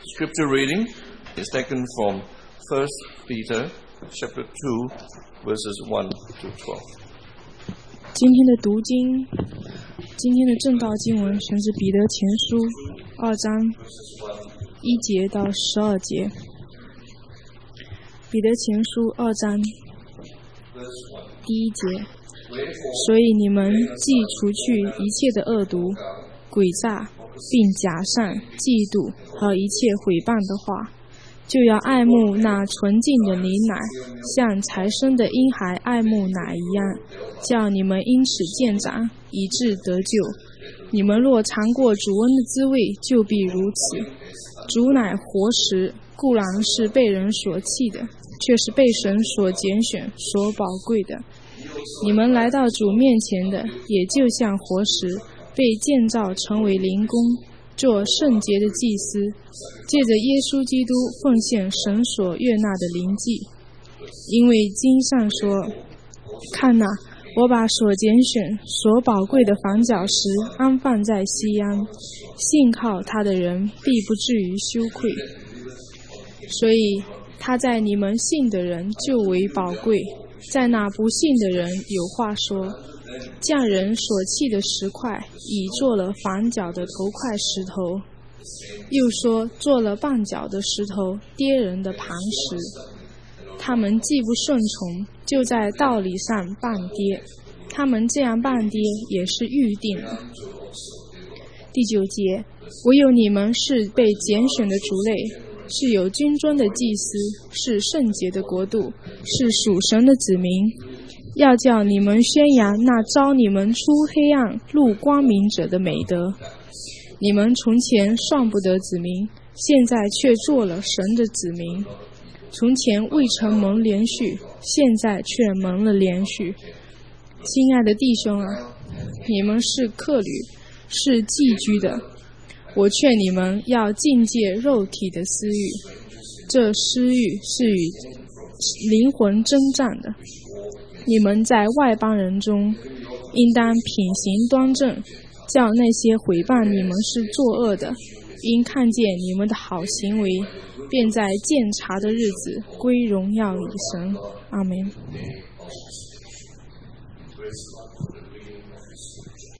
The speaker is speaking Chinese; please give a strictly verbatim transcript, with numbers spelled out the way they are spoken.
Scripture reading is taken from First Peter chapter two, verses one to twelve. 今天的读经，今天的正道经文选自彼得前书二章一节到十二节。彼得前书二章第一节，所以你们既除去一切的恶毒、诡诈，并假善、嫉妒和一切毁谤的话，就要爱慕那纯净的灵奶，像才生的婴孩爱慕奶一样，叫你们因此渐长，以致得救。你们若尝过主恩的滋味，就必如此。主乃活石，固然是被人所弃的，却是被神所拣选、所宝贵的。你们来到主面前的，也就像活石，被建造成为灵宫，做圣洁的祭司，借着耶稣基督奉献神所悦纳的灵祭。因为经上说，看哪，我把所拣选、所宝贵的房角石安放在西安，信靠他的人必不至于羞愧。所以他在你们信的人就为宝贵，在那不信的人有话说，匠人所弃的石块，已做了房角的头块石头；又说做了绊脚的石头，跌人的磐石。他们既不顺从，就在道理上绊跌。他们这样绊跌，也是预定的。第九节，唯有你们是被拣选的族类，是有君尊的祭司，是圣洁的国度，是属神的子民。要叫你们宣扬那招你们出黑暗入光明者的美德。你们从前算不得子民，现在却做了神的子民。从前未曾蒙连续，现在却蒙了连续。亲爱的弟兄啊，你们是客旅，是寄居的。我劝你们要禁戒肉体的私欲，这私欲是与灵魂征战的。你们在外邦人中，应当品行端正，叫那些毁谤你们是作恶的，因看见你们的好行为，便在鉴察的日子归荣耀与神。阿们。